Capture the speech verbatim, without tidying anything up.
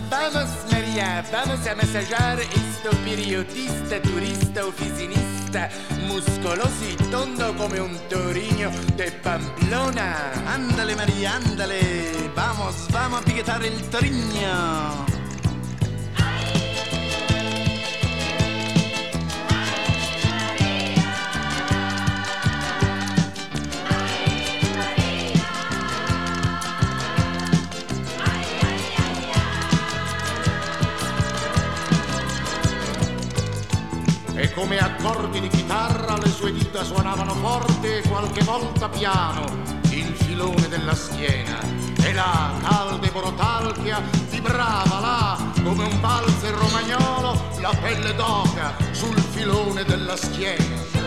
Vamos Maria, vamos a masajar esto periodista, turista, oficinista, muscoloso y tondo come un torino de Pamplona. Ándale María, ándale, vamos, vamos a piquetar el toriño. E come accordi di chitarra le sue dita suonavano forte e qualche volta piano il filone della schiena. E la calde Borotalchia vibrava là come un valzer romagnolo, la pelle d'oca sul filone della schiena.